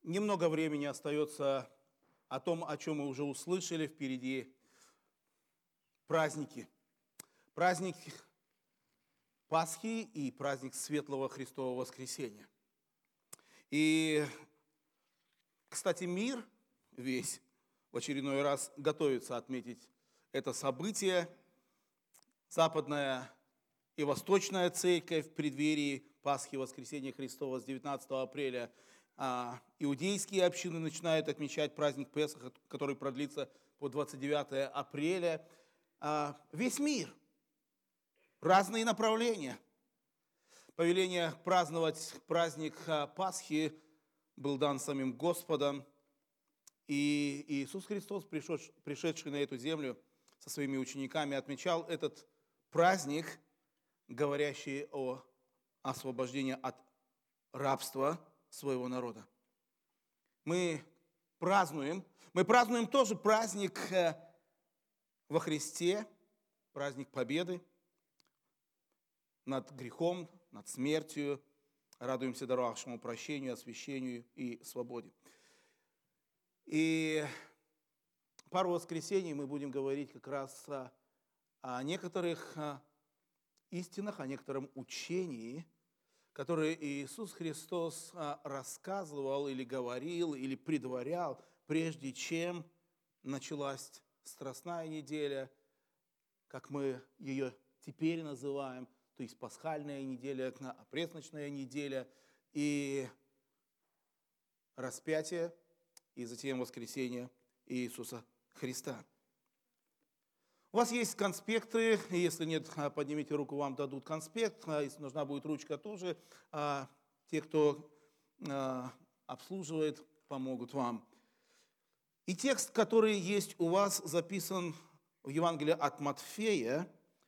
Немного времени остается о том, о чем мы уже услышали. Впереди праздники. Праздник Пасхи и праздник Светлого Христового Воскресения. И, кстати, мир весь в очередной раз готовится отметить это событие. Западная и Восточная Церковь в преддверии Пасхи и Воскресения Христова с 19 апреля. Иудейские общины начинают отмечать праздник Песаха, который продлится по 29 апреля. Весь мир, разные направления. Повеление праздновать праздник Пасхи был дан самим Господом. И Иисус Христос, пришедший на эту землю со своими учениками, отмечал этот праздник, говорящий о освобождении от рабства своего народа. Мы празднуем тоже праздник во Христе, праздник победы над грехом, над смертью. Радуемся даровавшему прощению, освящению и свободе. И пару воскресений мы будем говорить как раз о некоторых истинах, о некотором учении, которые Иисус Христос рассказывал или говорил, или предварял, прежде чем началась Страстная неделя, как мы ее теперь называем, то есть Пасхальная неделя, Опресночная неделя и распятие, и затем воскресение Иисуса Христа. У вас есть конспекты, если нет, поднимите руку, вам дадут конспект, если нужна будет ручка тоже, те, кто обслуживает, помогут вам. И текст, который есть у вас, записан в Евангелии от Матфея,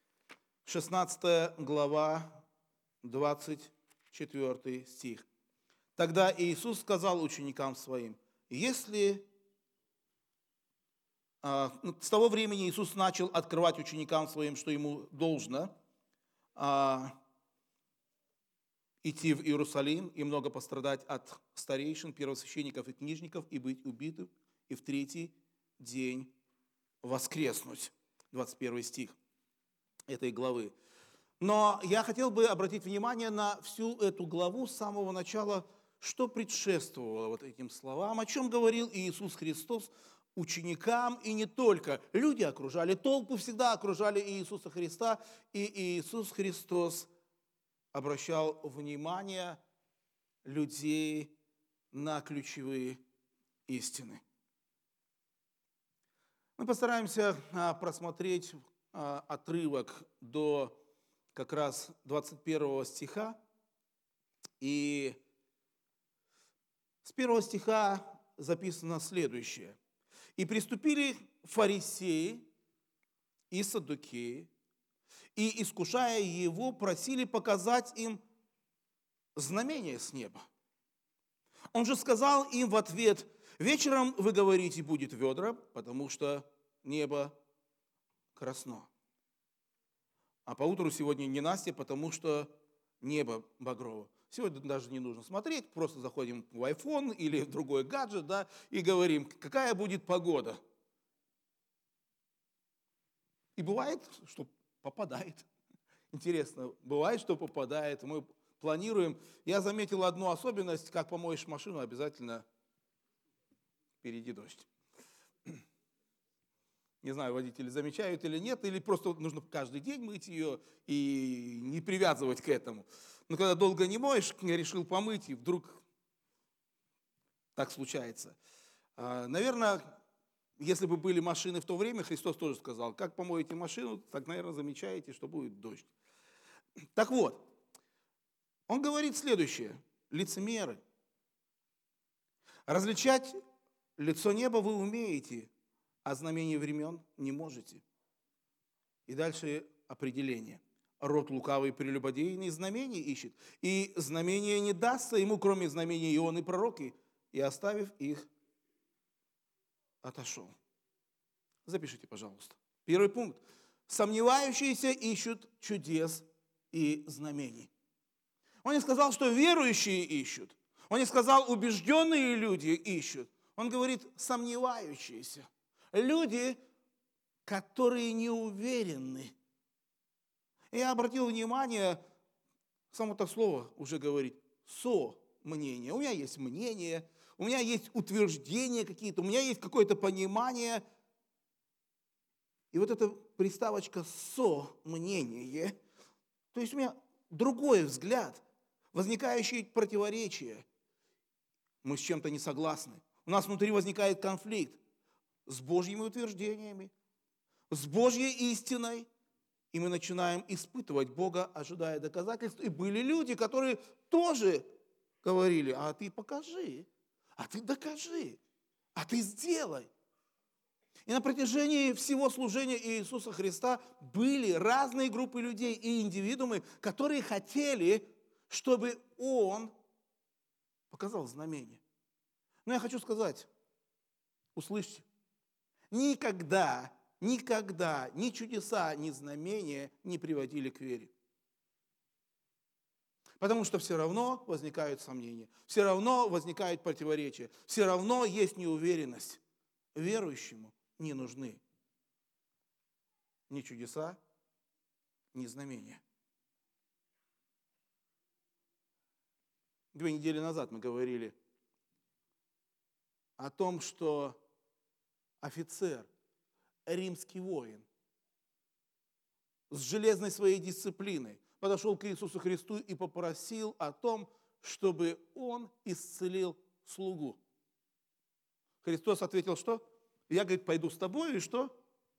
16 глава, 24 стих. Тогда Иисус сказал ученикам своим, если... С того времени Иисус начал открывать ученикам своим, что ему должно идти в Иерусалим и много пострадать от старейшин, первосвященников и книжников, и быть убитым, и в третий день воскреснуть. 21 стих этой главы. Но я хотел бы обратить внимание на всю эту главу с самого начала, что предшествовало вот этим словам, о чем говорил Иисус Христос ученикам и не только. Люди окружали, толпы всегда окружали Иисуса Христа, и Иисус Христос обращал внимание людей на ключевые истины. Мы постараемся просмотреть отрывок до как раз 21 стиха. И с 1 стиха записано следующее. «И приступили фарисеи и саддукеи, и, искушая его, просили показать им знамение с неба. Он же сказал им в ответ: вечером вы говорите, будет ведра, потому что небо красно. А поутру сегодня ненастье, потому что небо багрово». Сегодня даже не нужно смотреть, просто заходим в iPhone или в другой гаджет, да, и говорим, какая будет погода. И бывает, что попадает. Интересно, бывает, что попадает. Мы планируем. Я заметил одну особенность, как помоешь машину, обязательно впереди дождь. Не знаю, водители замечают или нет, или просто нужно каждый день мыть ее и не привязывать к этому. Но когда долго не моешь, я решил помыть, и вдруг так случается. Наверное, если бы были машины в то время, Христос тоже сказал, как помоете машину, так, наверное, замечаете, что будет дождь. Так вот, он говорит следующее: лицемеры. Различать лицо неба вы умеете, а знамение времен не можете. И дальше определение. Род лукавый прелюбодейный знамение ищет, и знамение не дастся ему, кроме знамения Ионы пророки, и, оставив их, отошел. Запишите, пожалуйста. Первый пункт. Сомневающиеся ищут чудес и знамений. Он не сказал, что верующие ищут. Он не сказал, убежденные люди ищут. Он говорит, сомневающиеся. Люди, которые не уверены. И я обратил внимание, само это слово уже говорит, мнение. У меня есть мнение, у меня есть утверждения какие-то, у меня есть какое-то понимание. И вот эта приставочка мнение, то есть у меня другой взгляд, возникающие противоречия. Мы с чем-то не согласны. У нас внутри возникает конфликт с Божьими утверждениями, с Божьей истиной, и мы начинаем испытывать Бога, ожидая доказательств. И были люди, которые тоже говорили, а ты покажи, а ты докажи, а ты сделай. И на протяжении всего служения Иисуса Христа были разные группы людей и индивидуумы, которые хотели, чтобы Он показал знамение. Но я хочу сказать, услышьте, никогда ни чудеса, ни знамения не приводили к вере. Потому что все равно возникают сомнения, все равно возникают противоречия, все равно есть неуверенность. Верующему не нужны ни чудеса, ни знамения. 2 недели назад мы говорили о том, что офицер, римский воин, с железной своей дисциплиной подошел к Иисусу Христу и попросил о том, чтобы Он исцелил слугу. Христос ответил, что? Я, говорит, пойду с тобой, и что?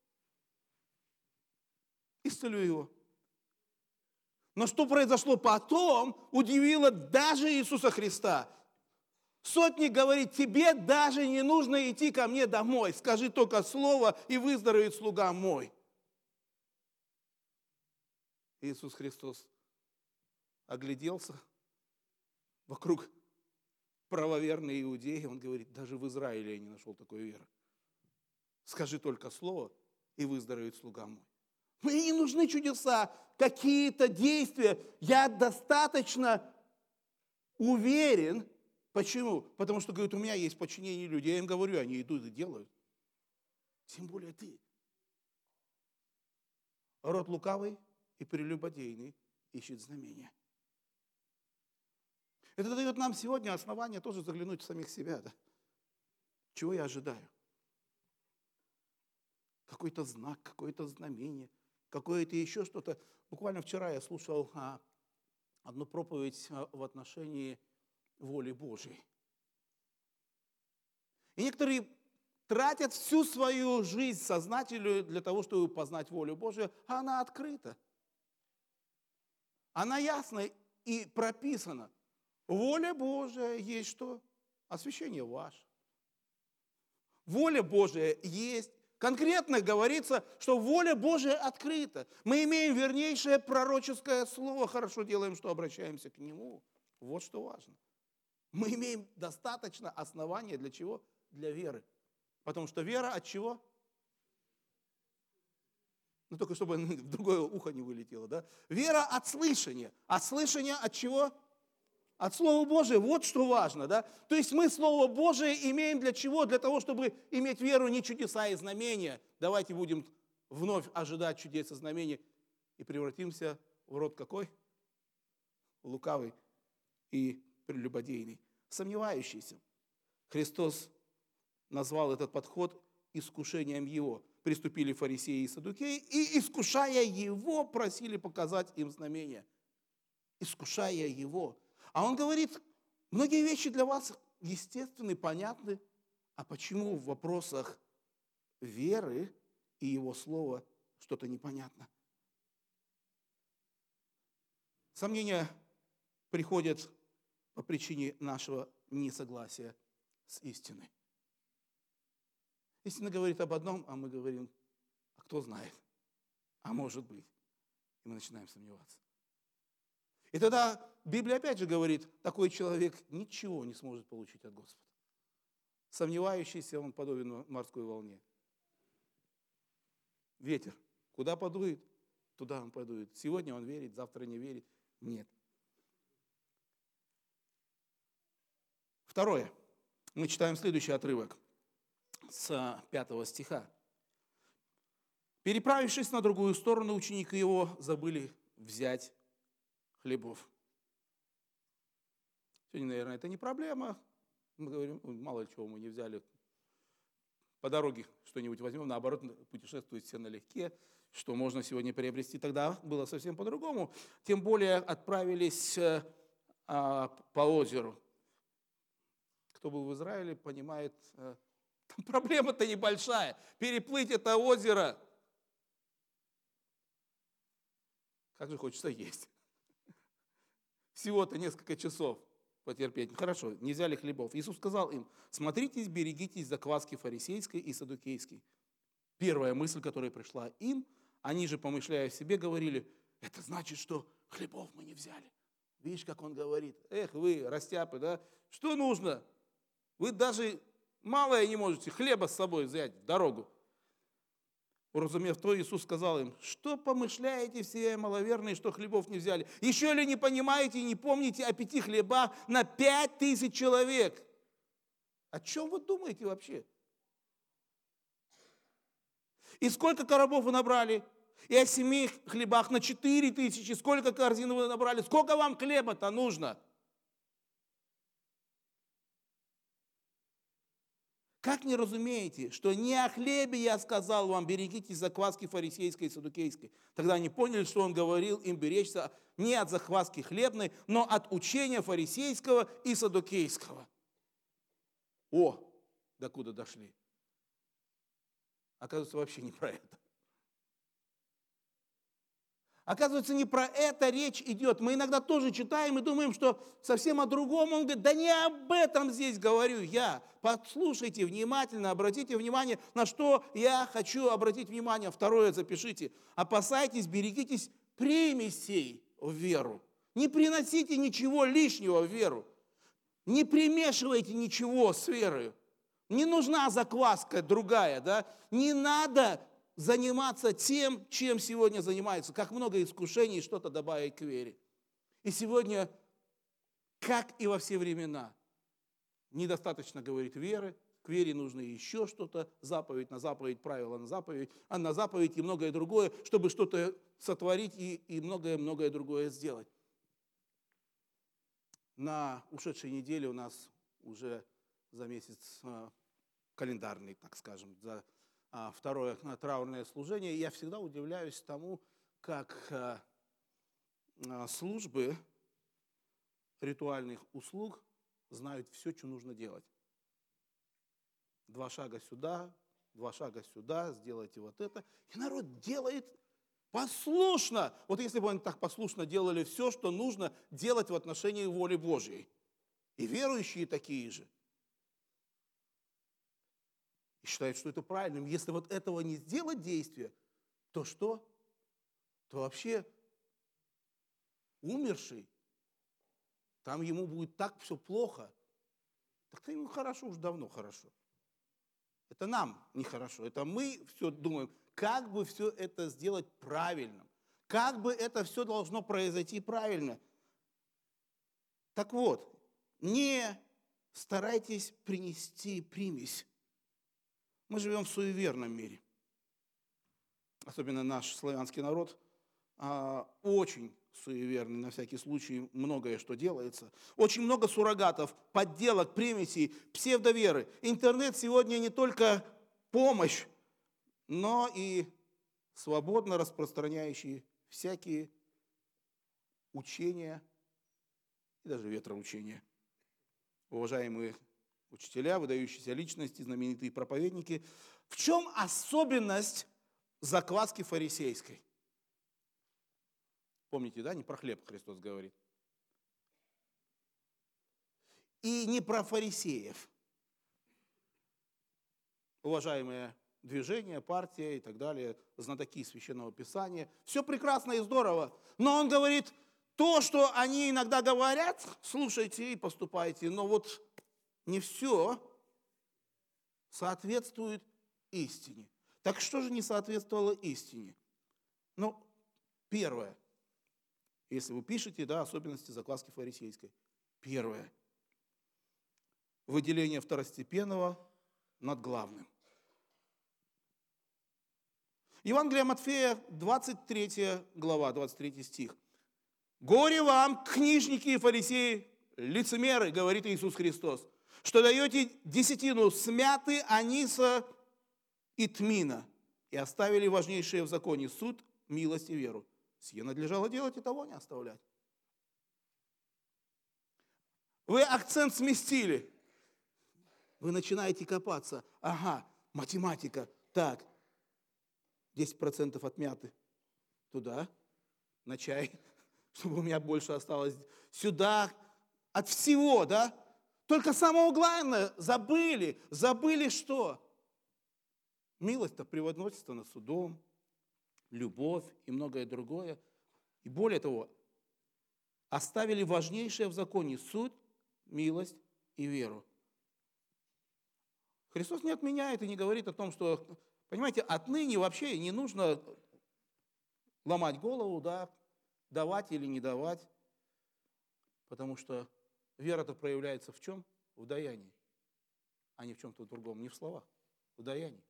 Исцелю его. Но что произошло потом, удивило даже Иисуса Христа. Сотник говорит, тебе даже не нужно идти ко мне домой. Скажи только слово, и выздоровеет слуга мой. Иисус Христос огляделся вокруг правоверной иудеи. Он говорит, даже в Израиле я не нашел такой веры. Скажи только слово, и выздоровеет слуга мой. Мне не нужны чудеса, какие-то действия. Я достаточно уверен. Почему? Потому что, говорит, у меня есть подчинение людей. Я им говорю, они идут и делают. Тем более ты. Род лукавый и прелюбодейный ищет знамения. Это дает нам сегодня основание тоже заглянуть в самих себя. Да? Чего я ожидаю? Какой-то знак, какое-то знамение, какое-то еще что-то. Буквально вчера я слушал одну проповедь в отношении воли Божьей. И некоторые тратят всю свою жизнь сознательную для того, чтобы познать волю Божию, а она открыта. Она ясна и прописана. Воля Божия есть что? Освящение ваше. Воля Божия есть. Конкретно говорится, что воля Божия открыта. Мы имеем вернейшее пророческое слово. Хорошо делаем, что обращаемся к нему. Вот что важно. Мы имеем достаточно основания для чего? Для веры. Потому что вера от чего? Ну, только чтобы в другое ухо не вылетело, да? Вера от слышания. А слышание от чего? От Слова Божия. Вот что важно, да? То есть мы Слово Божие имеем для чего? Для того, чтобы иметь веру не чудеса и знамения. Давайте будем вновь ожидать чудес и знамений и превратимся в род какой? Лукавый и прелюбодейный. Сомневающийся. Христос назвал этот подход искушением его. Приступили фарисеи и саддукеи и, искушая его, просили показать им знамения. Искушая его. А он говорит, многие вещи для вас естественны, понятны. А почему в вопросах веры и его слова что-то непонятно? Сомнения приходят по причине нашего несогласия с истиной. Истина говорит об одном, а мы говорим, а кто знает, а может быть. И мы начинаем сомневаться. И тогда Библия опять же говорит, такой человек ничего не сможет получить от Господа. Сомневающийся, он подобен морской волне. Ветер, куда подует, туда он подует. Сегодня он верит, завтра не верит. Нет. Второе. Мы читаем следующий отрывок с 5 стиха. «Переправившись на другую сторону, ученики его забыли взять хлебов». Сегодня, наверное, это не проблема. Мы говорим, мало ли чего мы не взяли. По дороге что-нибудь возьмем, наоборот, путешествуют все налегке, что можно сегодня приобрести. Тогда было совсем по-другому. Тем более отправились по озеру. Кто был в Израиле, понимает, там проблема-то небольшая. Переплыть это озеро. Как же хочется есть. Всего-то несколько часов потерпеть. Хорошо, не взяли хлебов. Иисус сказал им: смотритесь, берегитесь закваски фарисейской и саддукейской. Первая мысль, которая пришла им, они же, помышляя в себе, говорили: это значит, что хлебов мы не взяли. Видишь, как он говорит: эх вы, растяпы, да? Что нужно? Вы даже малое не можете хлеба с собой взять в дорогу. Уразумев то, Иисус сказал им: что помышляете все маловерные, что хлебов не взяли? Еще ли не понимаете и не помните о 5 хлебах на 5000 человек? О чем вы думаете вообще? И сколько коробов вы набрали? И о 7 хлебах на 4000. Сколько корзин вы набрали? Сколько вам хлеба-то нужно? Как не разумеете, что не о хлебе я сказал вам: берегитесь закваски фарисейской и саддукейской? Тогда они поняли, что он говорил им беречься не от закваски хлебной, но от учения фарисейского и саддукейского. О, докуда дошли. Оказывается, вообще не про это. Оказывается, не про это речь идет. Мы иногда тоже читаем и думаем, что совсем о другом. Он говорит: да не об этом здесь говорю я. Послушайте внимательно, обратите внимание, на что я хочу обратить внимание. Второе запишите. Опасайтесь, берегитесь примесей в веру. Не приносите ничего лишнего в веру. Не примешивайте ничего с верой. Не нужна закваска другая, да? Не надо заниматься тем, чем сегодня занимаются. Как много искушений что-то добавить к вере. И сегодня, как и во все времена, недостаточно говорить веры. К вере нужно еще что-то, заповедь на заповедь, правило на заповедь, а на заповедь и многое другое, чтобы что-то сотворить и многое-многое другое сделать. На ушедшей неделе у нас уже за месяц календарный, так скажем, за второе траурное служение. Я всегда удивляюсь тому, как службы ритуальных услуг знают все, что нужно делать. 2 шага сюда, 2 шага сюда, сделайте вот это. И народ делает послушно. Вот если бы они так послушно делали все, что нужно делать в отношении воли Божьей. И верующие такие же. И считают, что это правильным. Если вот этого не сделать действие, то что? То вообще умерший, там ему будет так все плохо. Так-то ему хорошо, уж давно хорошо. Это нам нехорошо. Это мы все думаем, как бы все это сделать правильным. Как бы это все должно произойти правильно. Так вот, не старайтесь принести примесь. Мы живем в суеверном мире. Особенно наш славянский народ очень суеверный, на всякий случай многое что делается. Очень много суррогатов, подделок, примесей, псевдоверы. Интернет сегодня не только помощь, но и свободно распространяющий всякие учения и даже ветроучения. Уважаемые учителя, выдающиеся личности, знаменитые проповедники. В чем особенность закваски фарисейской? Помните, да, не про хлеб Христос говорит. И не про фарисеев. Уважаемые движения, партия и так далее, знатоки Священного Писания. Все прекрасно и здорово. Но он говорит, то, что они иногда говорят, слушайте и поступайте. Но вот не все соответствует истине. Так что же не соответствовало истине? Ну, первое. Если вы пишете, да, особенности закваски фарисейской. Первое. выделение второстепенного над главным. Евангелие Матфея, 23 глава, 23 стих. «Горе вам, книжники и фарисеи, лицемеры, говорит Иисус Христос, что даете десятину смяты, аниса и тмина, и оставили важнейшее в законе суд, милость и веру. Сие надлежало делать и того не оставлять». Вы акцент сместили. Вы начинаете копаться. Ага, математика. Так, 10% отмяты туда, на чай, чтобы у меня больше осталось. Сюда, от всего, да? Только самое главное забыли. Забыли что? Милость-то превозносится над судом, любовь и многое другое. И более того, оставили важнейшее в законе суд, милость и веру. Христос не отменяет и не говорит о том, что, понимаете, отныне вообще не нужно ломать голову, да, давать или не давать, потому что вера-то проявляется в чем? В даянии, а не в чем-то другом, не в словах, в даянии.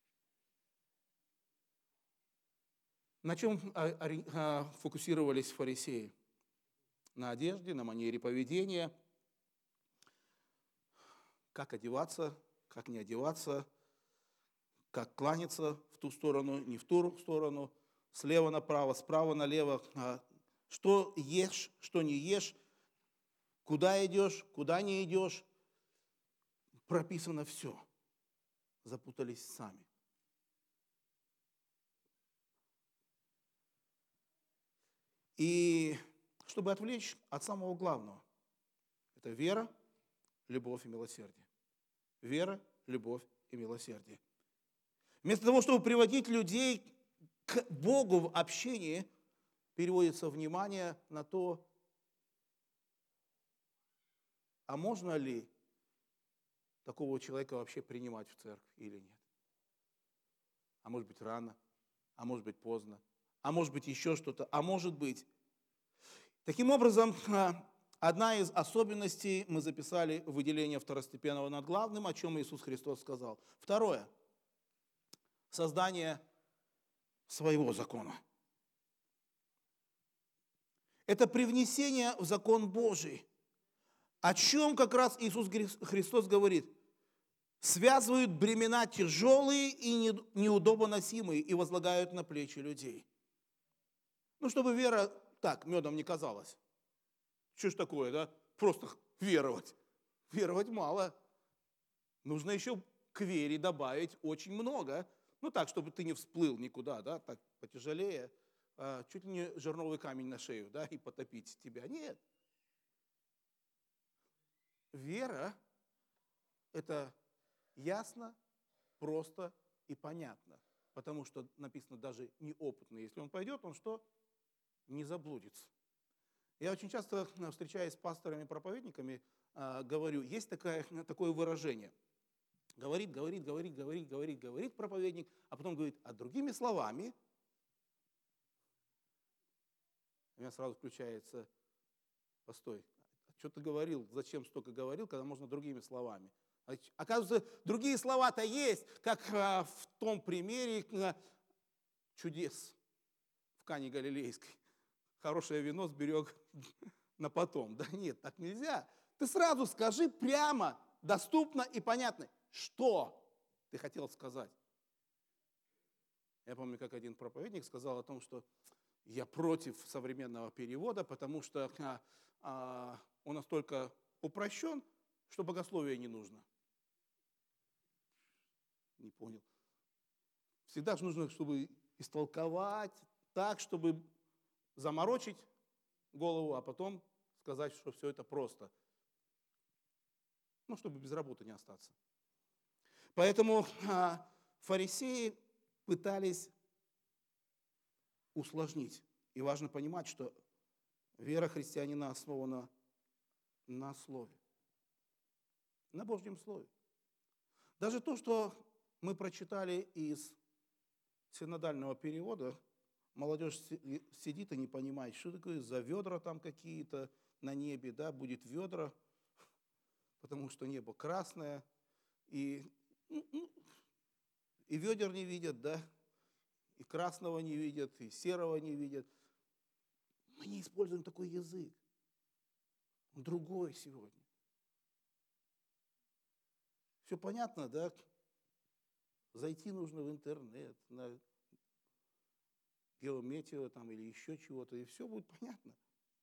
На чем фокусировались фарисеи? На одежде, на манере поведения, как одеваться, как не одеваться, как кланяться в ту сторону, не в ту сторону, слева направо, справа налево, что ешь, что не ешь, куда идешь, куда не идешь. Прописано все. Запутались сами. И чтобы отвлечь от самого главного, это вера, любовь и милосердие. Вера, любовь и милосердие. Вместо того, чтобы приводить людей к Богу в общении, переводится внимание на то, а можно ли такого человека вообще принимать в церковь или нет. А может быть рано, а может быть поздно, а может быть еще что-то, а может быть. Таким образом, одна из особенностей мы записали выделение второстепенного над главным, о чем Иисус Христос сказал. Второе. Создание своего закона. Это привнесение в закон Божий. О чем как раз Иисус Христос говорит? Связывают бремена тяжелые и неудобоносимые и возлагают на плечи людей. Ну, чтобы вера так, медом не казалась. Что ж такое, да? Просто веровать. Веровать мало. Нужно еще к вере добавить очень много. Ну так, чтобы ты не всплыл никуда, да, так потяжелее. Чуть ли не жерновый камень на шею, да, и потопить тебя. Нет. Вера – это ясно, просто и понятно. Потому что написано даже неопытный. Если он пойдет, он что? Не заблудится. Я очень часто, встречаясь с пасторами-проповедниками, говорю, есть такое выражение. Говорит проповедник, а потом говорит, а другими словами, у меня сразу включается, постой, что ты говорил, зачем столько говорил, когда можно другими словами. Оказывается, другие слова-то есть, как в том примере чудес в Кане Галилейской. Хорошее вино сберег на потом. Да нет, так нельзя. Ты сразу скажи прямо, доступно и понятно, что ты хотел сказать. Я помню, как один проповедник сказал о том, что я против современного перевода, потому что он настолько упрощен, что богословия не нужно. Не понял. Всегда же нужно, чтобы истолковать так, чтобы заморочить голову, а потом сказать, что все это просто. Ну, чтобы без работы не остаться. Поэтому фарисеи пытались усложнить. И важно понимать, что вера христианина основана на слове, на Божьем слове. Даже то, что мы прочитали из синодального перевода, молодежь сидит и не понимает, что такое за ведра там какие-то на небе, да, будет ведра. потому что небо красное, и ведер не видят, да, и красного не видят, и серого не видят. Мы не используем такой язык. Он другой сегодня. Все понятно, да? Зайти нужно в интернет, на геометию там или еще чего-то, и все будет понятно.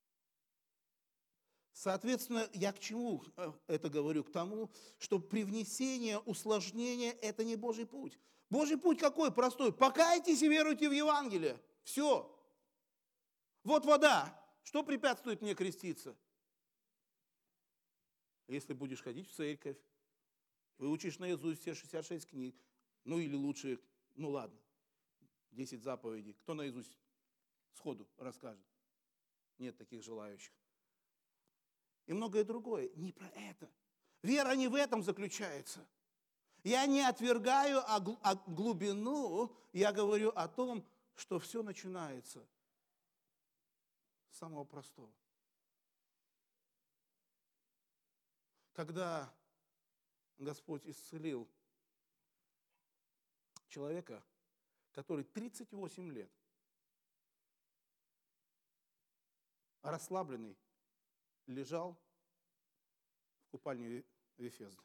Соответственно, я к чему это говорю? К тому, что привнесение, усложнение – это не Божий путь. Божий путь какой? Простой. Покайтесь и веруйте в Евангелие. Все. Вот вода. Что препятствует мне креститься? Если будешь ходить в церковь, выучишь наизусть все 66 книг, ну или лучше, ну ладно, 10 заповедей. Кто наизусть сходу расскажет? Нет таких желающих. И многое другое. Не про это. Вера не в этом заключается. Я не отвергаю глубину, я говорю о том, что все начинается с самого простого. Когда Господь исцелил человека, который 38 лет расслабленный лежал в купальне Вифезда.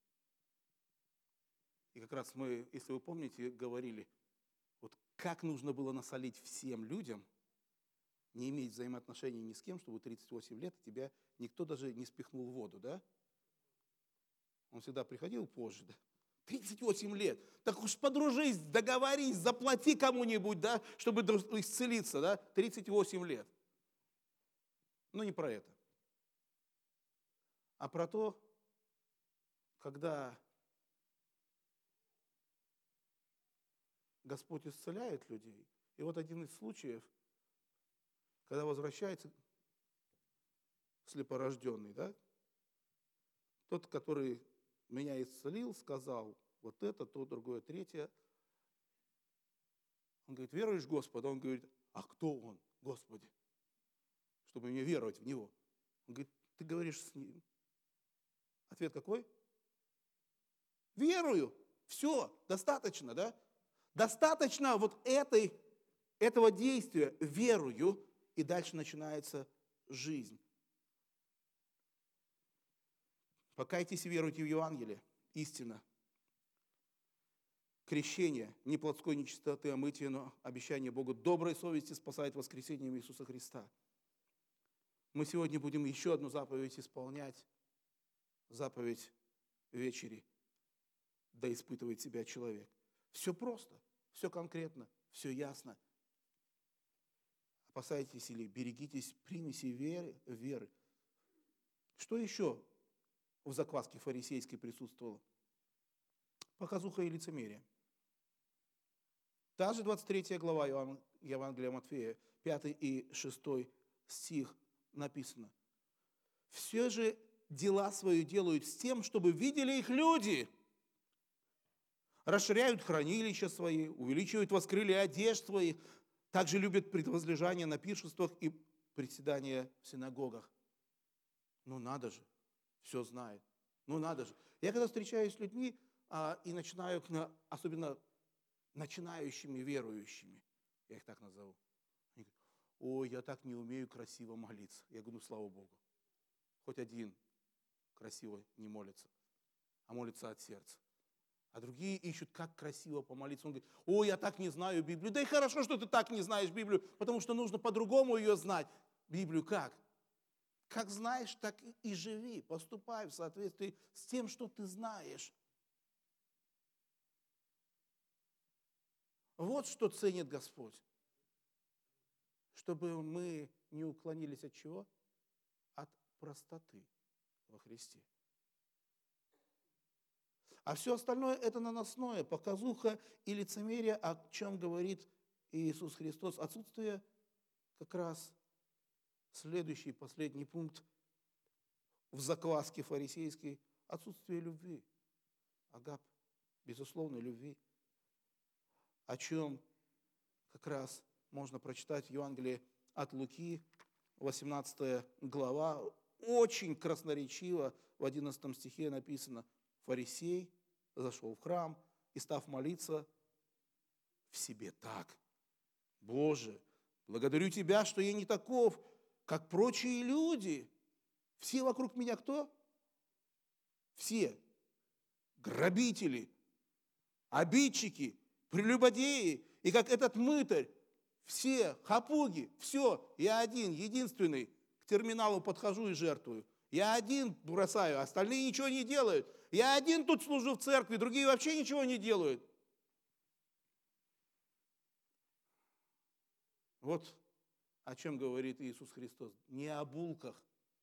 И как раз мы, если вы помните, говорили, вот как нужно было насолить всем людям, не иметь взаимоотношений ни с кем, чтобы 38 лет тебя никто даже не спихнул в воду, да? Он всегда приходил позже, да? 38 лет. Так уж подружись, договорись, заплати кому-нибудь, да, чтобы исцелиться, да? 38 лет. Но не про это. А про то, когда Господь исцеляет людей. И вот один из случаев, когда возвращается слепорожденный, да, тот, который меня исцелил, сказал вот это, то, другое, третье. Он говорит, веруешь в Господа? Он говорит, а кто он, Господи, чтобы мне веровать в Него? Он говорит, ты говоришь с Ним. Ответ какой? Верую. Все, достаточно, да? Достаточно вот этого действия, верую, и дальше начинается жизнь. Покайтесь и веруйте в Евангелие. Истина. Крещение, не плотской нечистоты, а мытье, но обещание Богу доброй совести спасает воскресением Иисуса Христа. Мы сегодня будем еще одну заповедь исполнять. Заповедь вечери. Да испытывает себя человек. Все просто, все конкретно, все ясно. Опасайтесь или берегитесь примеси веры. Что еще в закваске фарисейской присутствовало? Показуха и лицемерие. Та же 23 глава Евангелия Матфея, 5 и 6 стих написано. Все же дела свои делают с тем, чтобы видели их люди. Расширяют хранилища свои, увеличивают воскрылья одежд своих, также любят предвозлежание на пиршествах и приседания в синагогах. Ну надо же, все знает. Ну надо же. Я когда встречаюсь с людьми и начинаю, особенно начинающими верующими, я их так назову, они говорят, ой, я так не умею красиво молиться. Я говорю, ну слава Богу, хоть один красиво не молится, а молится от сердца. А другие ищут, как красиво помолиться. Он говорит, ой, я так не знаю Библию. Да и хорошо, что ты так не знаешь Библию, потому что нужно по-другому ее знать. Библию как? Как знаешь, так и живи. Поступай в соответствии с тем, что ты знаешь. Вот что ценит Господь. Чтобы мы не уклонились от чего? От простоты во Христе. А все остальное это наносное, показуха и лицемерие, о чем говорит Иисус Христос. Отсутствие как раз следующий, последний пункт в закваске фарисейской. Отсутствие любви. Агап, безусловной любви. О чем как раз можно прочитать в Евангелии от Луки, 18 глава, очень красноречиво в 11 стихе написано: фарисей зашел в храм и, став молиться, в себе так: Боже, благодарю Тебя, что я не таков, как прочие люди. Все вокруг меня кто? Все. Грабители, обидчики, прелюбодеи. И как этот мытарь, все, хапуги, все. Я один, единственный, к терминалу подхожу и жертвую. Я один бросаю, остальные ничего не делают. Я один тут служу в церкви, другие вообще ничего не делают. Вот о чем говорит Иисус Христос. Не о булках.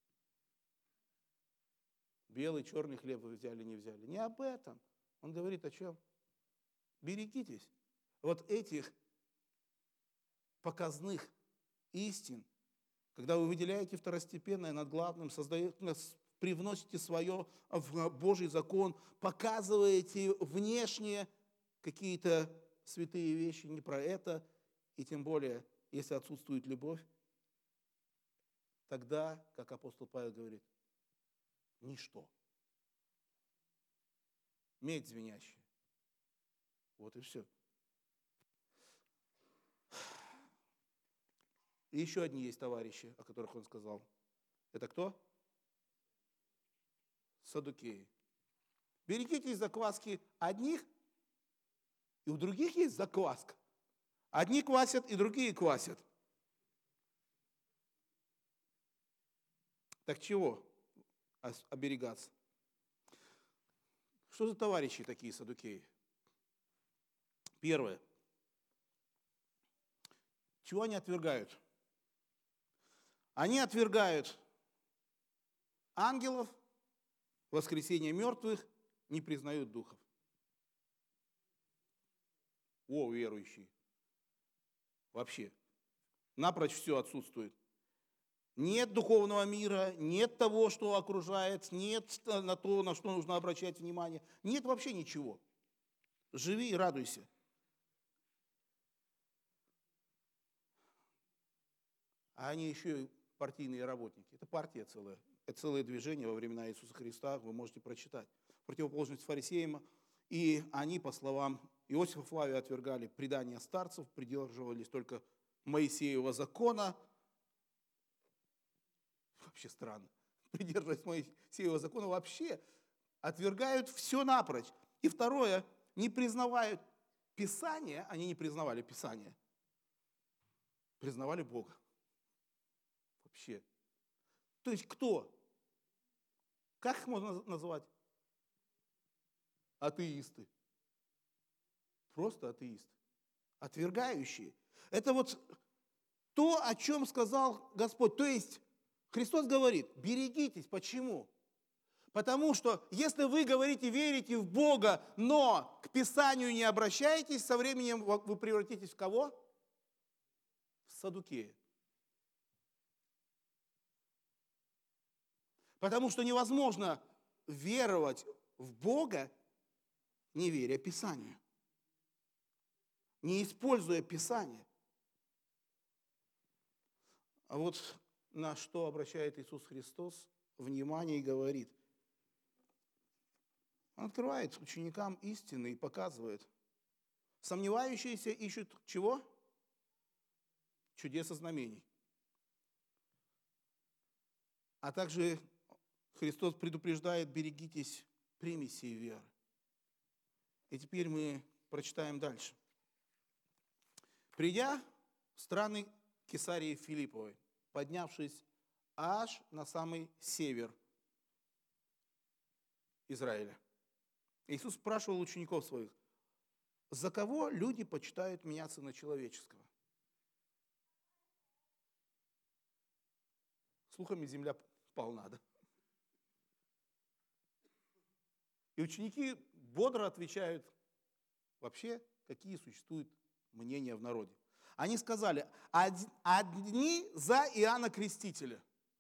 Белый, черный хлеб вы взяли, не взяли. Не об этом. Он говорит о чем? Берегитесь вот этих показных истин, когда вы выделяете второстепенное над главным, привносите свое в Божий закон, показываете внешние какие-то святые вещи, не про это, и тем более, если отсутствует любовь, тогда, как апостол Павел говорит, ничто. Медь звенящая. Вот и все. И еще одни есть товарищи, о которых он сказал. Это кто? Саддукеи. Берегитесь закваски одних, и у других есть закваска. Одни квасят, и другие квасят. Так чего оберегаться? Что за товарищи такие саддукеи? Первое. Чего они отвергают? Они отвергают ангелов, воскресение мертвых, не признают духов. О, верующие. Вообще. Напрочь все отсутствует. Нет духовного мира, нет того, что окружает, нет на то, на что нужно обращать внимание. Нет вообще ничего. Живи и радуйся. А они еще и партийные работники. Это партия целая. Это целое движение во времена Иисуса Христа. Вы можете прочитать. Противоположность фарисеям. И они, по словам Иосифа Флавия, отвергали предания старцев, придерживались только Моисеева закона. Вообще странно. Придерживаясь Моисеева закона, вообще отвергают все напрочь. И второе, не признавают Писание, они не признавали Писание, признавали Бога. Вообще. То есть кто? Как их можно называть? Атеисты. Просто атеисты. Отвергающие. Это вот то, о чем сказал Господь. То есть Христос говорит: берегитесь. Почему? Потому что если вы говорите, верите в Бога, но к Писанию не обращаетесь, со временем вы превратитесь в кого? В саддукея. Потому что невозможно веровать в Бога, не веря Писанию, не используя Писание. А вот на что обращает Иисус Христос внимание и говорит. Он открывает ученикам истины и показывает. Сомневающиеся ищут чего? Чудес и знамений. А также Христос предупреждает: берегитесь примесей веры. И теперь мы прочитаем дальше. Придя в страны Кесарии Филипповой, поднявшись аж на самый север Израиля, Иисус спрашивал учеников своих: за кого люди почитают меня, Сына Человеческого? Слухами земля полна, да? И ученики бодро отвечают: вообще, какие существуют мнения в народе. Они сказали: одни за Иоанна Крестителя.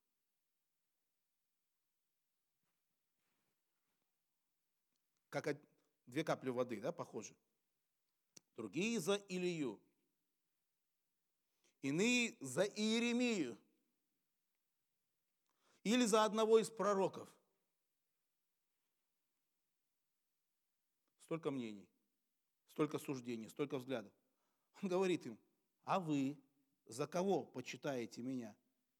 Как две капли воды, да, похожи. Другие за Илию. Иные за Иеремию. или за одного из пророков. Столько мнений, столько суждений, столько взглядов. Он говорит им: а вы за кого почитаете меня?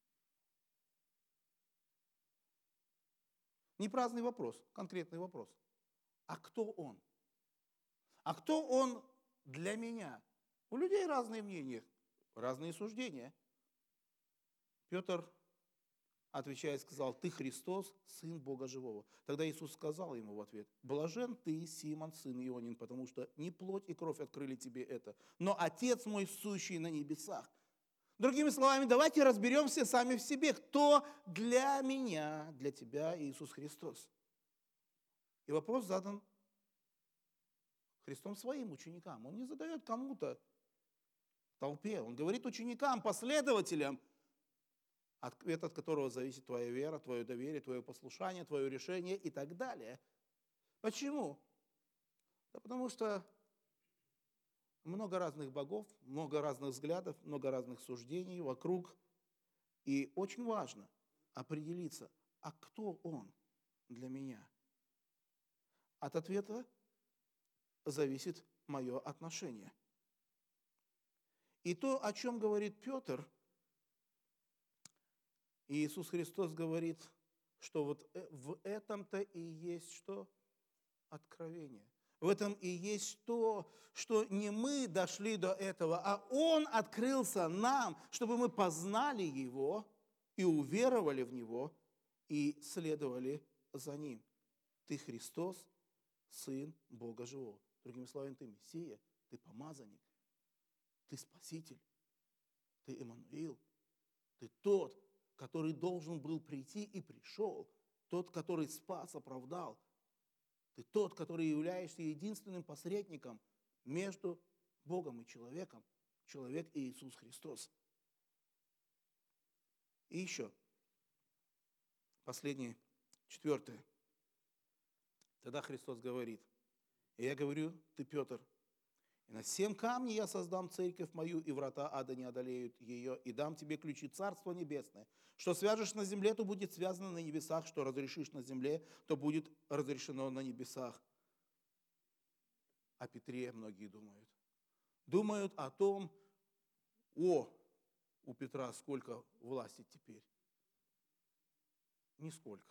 Не праздный вопрос, конкретный вопрос. А кто он? А кто он для меня? У людей разные мнения, разные суждения. Петр, отвечая, сказал: ты Христос, Сын Бога Живого. Тогда Иисус сказал ему в ответ: блажен ты, Симон, сын Ионин, потому что не плоть и кровь открыли тебе это, но Отец мой, сущий на небесах. Другими словами, давайте разберемся сами в себе, кто для меня, для тебя Иисус Христос. И вопрос задан Христом своим ученикам. Он не задает кому-то, толпе. Он говорит ученикам, последователям, ответ от которого зависит твоя вера, твое доверие, твое послушание, твое решение и так далее. Почему? Да потому что много разных богов, много разных взглядов, много разных суждений вокруг. И очень важно определиться, а кто он для меня? От ответа зависит мое отношение. И то, о чем говорит Петр, и Иисус Христос говорит, что вот в этом-то и есть что? Откровение. В этом и есть то, что не мы дошли до этого, а Он открылся нам, чтобы мы познали Его и уверовали в Него и следовали за Ним. Ты Христос, Сын Бога Живого. Другими словами, ты Мессия, ты помазанник, ты Спаситель, ты Эммануил, ты тот, который должен был прийти и пришел, тот, который спас, оправдал. Ты тот, который являешься единственным посредником между Богом и человеком, человек и Иисус Христос. И еще, последнее, 4. Тогда Христос говорит: и я говорю, ты Петр, и на 7 камней я создам церковь мою, и врата ада не одолеют ее, и дам тебе ключи Царства Небесное. Что свяжешь на земле, то будет связано на небесах, что разрешишь на земле, то будет разрешено на небесах. О Петре многие думают. Думают о том, у Петра сколько власти теперь. Нисколько.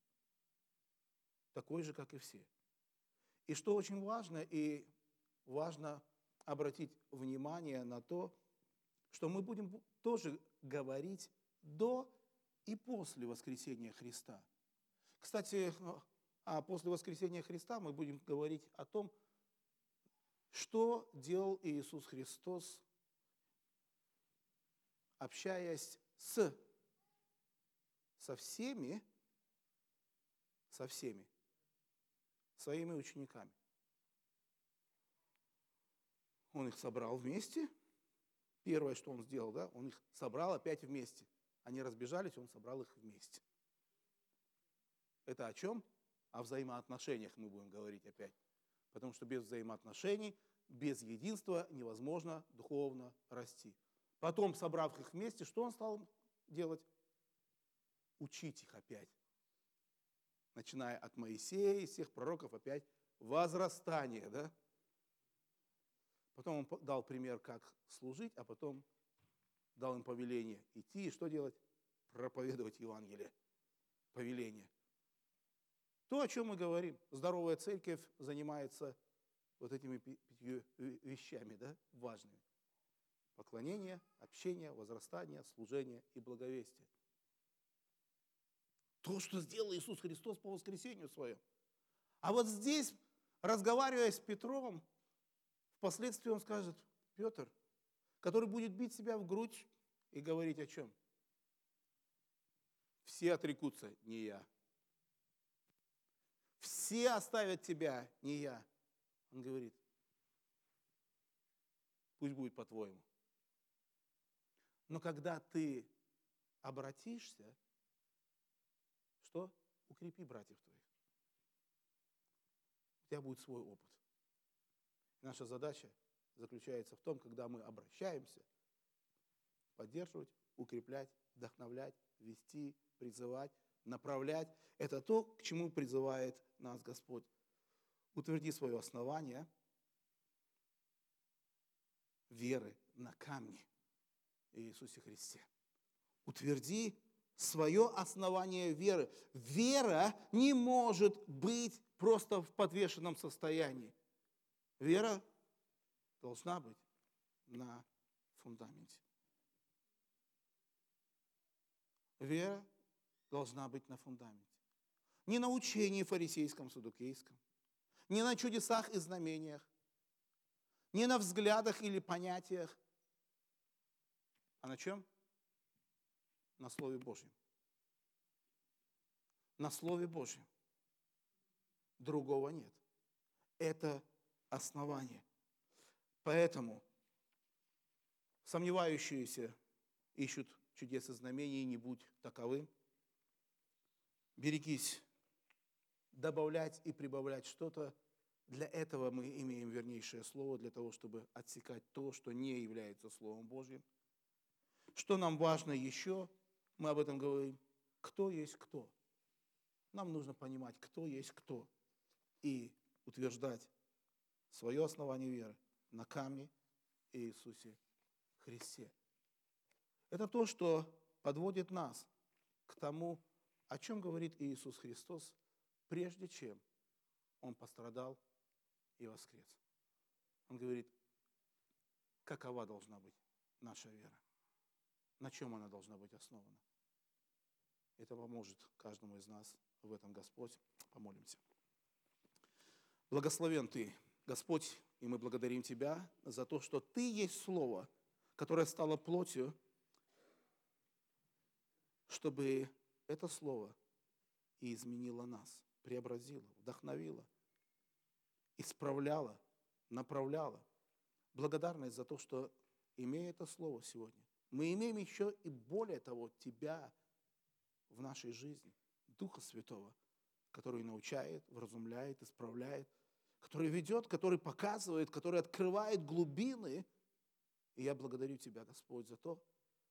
Такой же, как и все. И что очень важно, и важно обратить внимание на то, что мы будем тоже говорить до и после воскресения Христа. Кстати, после воскресения Христа мы будем говорить о том, что делал Иисус Христос, общаясь со всеми своими учениками. Он их собрал вместе. Первое, что он сделал, да, он их собрал опять вместе. Они разбежались, он собрал их вместе. Это о чем? О взаимоотношениях мы будем говорить опять. Потому что без взаимоотношений, без единства невозможно духовно расти. Потом, собрав их вместе, что он стал делать? Учить их опять. Начиная от Моисея и всех пророков опять возрастание, да? Потом он дал пример, как служить, а потом дал им повеление идти и что делать? Проповедовать Евангелие. Повеление. То, о чем мы говорим. Здоровая церковь занимается вот этими 5 вещами, да, важными. Поклонение, общение, возрастание, служение и благовестие. То, что сделал Иисус Христос по воскресению своем. А вот здесь, разговаривая с Петром, впоследствии он скажет: Петр, который будет бить себя в грудь и говорить о чем? Все отрекутся, не я. Все оставят тебя, не я. Он говорит: пусть будет по-твоему. Но когда ты обратишься, что? Укрепи братьев твоих. У тебя будет свой опыт. Наша задача заключается в том, когда мы обращаемся, поддерживать, укреплять, вдохновлять, вести, призывать, направлять. Это то, к чему призывает нас Господь. Утверди свое основание веры на камне Иисусе Христе. Утверди свое основание веры. Вера не может быть просто в подвешенном состоянии. Вера должна быть на фундаменте. Вера должна быть на фундаменте. Не на учении фарисейском, саддукейском, не на чудесах и знамениях, не на взглядах или понятиях, а на чем? На Слове Божьем. На Слове Божьем. Другого нет. Это основание. Поэтому сомневающиеся ищут чудес и знамений, не будь таковым. Берегись добавлять и прибавлять что-то. Для этого мы имеем вернейшее слово, для того, чтобы отсекать то, что не является Словом Божьим. Что нам важно еще, мы об этом говорим, кто есть кто. Нам нужно понимать, кто есть кто, и утверждать свое основание веры на камне Иисусе Христе. Это то, что подводит нас к тому, о чем говорит Иисус Христос, прежде чем Он пострадал и воскрес. Он говорит, какова должна быть наша вера, на чем она должна быть основана. Это поможет каждому из нас в этом Господь. Помолимся. Благословен Ты, Господь, и мы благодарим Тебя за то, что Ты есть Слово, которое стало плотью, чтобы это Слово и изменило нас, преобразило, вдохновило, исправляло, направляло. Благодарность за то, что, имея это Слово сегодня, мы имеем еще и более того, Тебя в нашей жизни, Духа Святого, который научает, вразумляет, исправляет, который ведет, который показывает, который открывает глубины. И я благодарю Тебя, Господь, за то,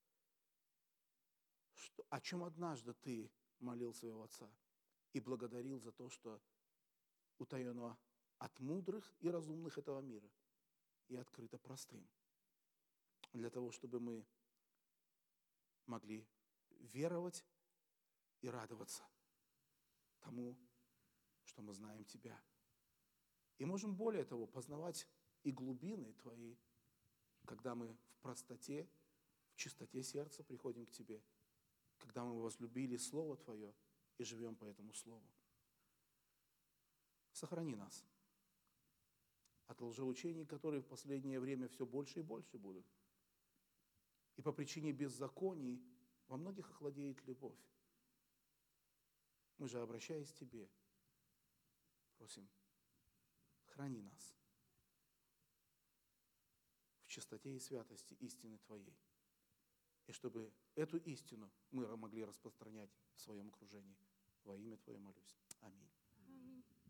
о чем однажды Ты молил своего Отца и благодарил за то, что утаено от мудрых и разумных этого мира и открыто простым, для того, чтобы мы могли веровать и радоваться тому, что мы знаем Тебя. И можем более того познавать и глубины Твои, когда мы в простоте, в чистоте сердца приходим к Тебе, когда мы возлюбили Слово Твое и живем по этому Слову. Сохрани нас от лжеучений, которые в последнее время все больше и больше будут. И по причине беззаконий во многих охладеет любовь. Мы же, обращаясь к Тебе, просим, храни нас в чистоте и святости истины Твоей. И чтобы эту истину мы могли распространять в своем окружении. Во имя Твое молюсь. Аминь. Аминь.